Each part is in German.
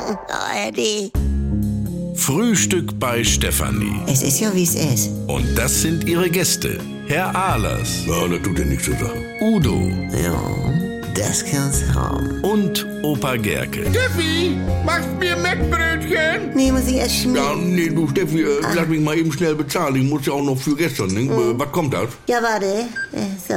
ARD. Frühstück bei Stefanie. Es ist ja, wie es ist. Und das sind ihre Gäste. Herr Ahlers. Ja, das tut ja nichts zur Sache. Udo. Ja, das kann's haben. Und Opa Gerke. Steffi, machst mir Mettbrötchen? Nee, muss ich erst schmieren. Ja, nee, du Steffi, lass mich mal eben schnell bezahlen. Ich muss ja auch noch für gestern, ne? Was kommt das? Ja, warte. So.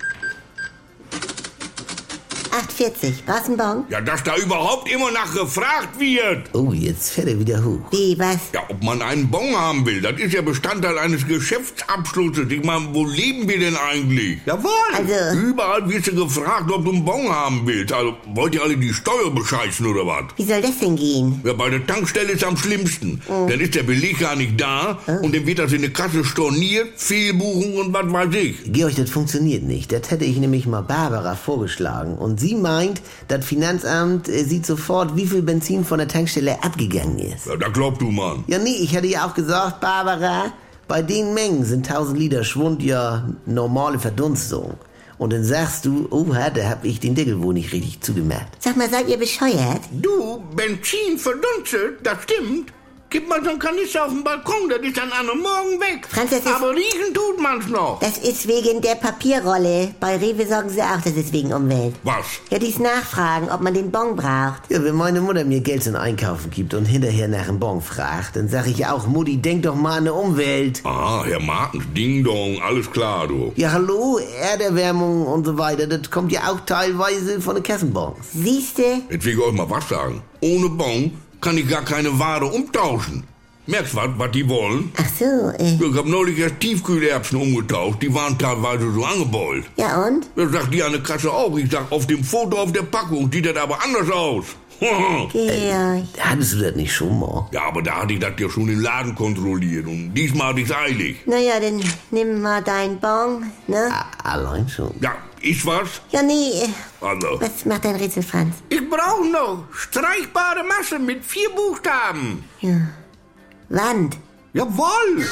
8,40. Brauchst du einen Bon? Ja, dass da überhaupt immer nach gefragt wird. Oh, jetzt fährt er wieder hoch. Wie, was? Ja, ob man einen Bon haben will, das ist ja Bestandteil eines Geschäftsabschlusses. Ich meine, wo leben wir denn eigentlich? Jawohl. Also- Überall wirst du gefragt, ob du einen Bon haben willst. Also, wollt ihr alle die Steuer bescheißen oder was? Wie soll das denn gehen? Ja, bei der Tankstelle ist am schlimmsten. Dann ist der Beleg gar nicht da und dann wird das in der Kasse storniert, Fehlbuchung und was weiß ich. Georg, das funktioniert nicht. Das hätte ich nämlich mal Barbara vorgeschlagen. Und sie meint, das Finanzamt sieht sofort, wie viel Benzin von der Tankstelle abgegangen ist. Ja, da glaubst du, Mann. Ja, nee, ich hätte ja auch gesagt, Barbara, bei den Mengen sind 1000 Liter Schwund ja normale Verdunstung. Und dann sagst du, oha, da hab ich den Deckel wohl nicht richtig zugemacht. Sag mal, seid ihr bescheuert? Du, Benzin verdunstet, das stimmt. Gib mal so einen Kanister auf den Balkon, das ist dann an einem Morgen weg. Franz, das ist- Aber riechen tut man's noch. Das ist wegen der Papierrolle. Bei Rewe sagen sie auch, das ist wegen Umwelt. Was? Ja, dies nachfragen, ob man den Bon braucht. Ja, wenn meine Mutter mir Geld zum Einkaufen gibt und hinterher nach einem Bon fragt, dann sag ich auch, Mutti, denk doch mal an die Umwelt. Ah, Herr Martens, Ding Dong, alles klar, du. Ja, hallo, Erderwärmung und so weiter, das kommt ja auch teilweise von den Kassenbons. Siehste? Jetzt will ich euch mal was sagen. Ohne Bon kann ich gar keine Ware umtauschen. Merkst was die wollen? Ach so, Ich hab neulich erst Tiefkühlerbsen umgetauscht, die waren teilweise so angebeult. ja und? Das sagt die an der Kasse auch. Ich sag, auf dem Foto auf der Packung sieht das aber anders aus. Georg. Hattest du das nicht schon mal? Ja, aber da hatte ich das ja schon im Laden kontrolliert und diesmal hatte ich's eilig. Naja, dann nimm mal deinen Bon, ne? Allein schon. Ja, ist was? Ja, nee, Also, was macht dein Rätsel, Franz? Ich brauche noch streichbare Masse mit 4 Buchstaben. Ja. Wand. Jawohl.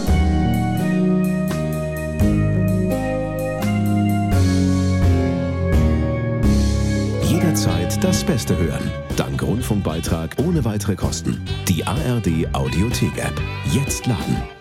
Jederzeit das Beste hören. Dank Rundfunkbeitrag ohne weitere Kosten. Die ARD Audiothek-App. Jetzt laden.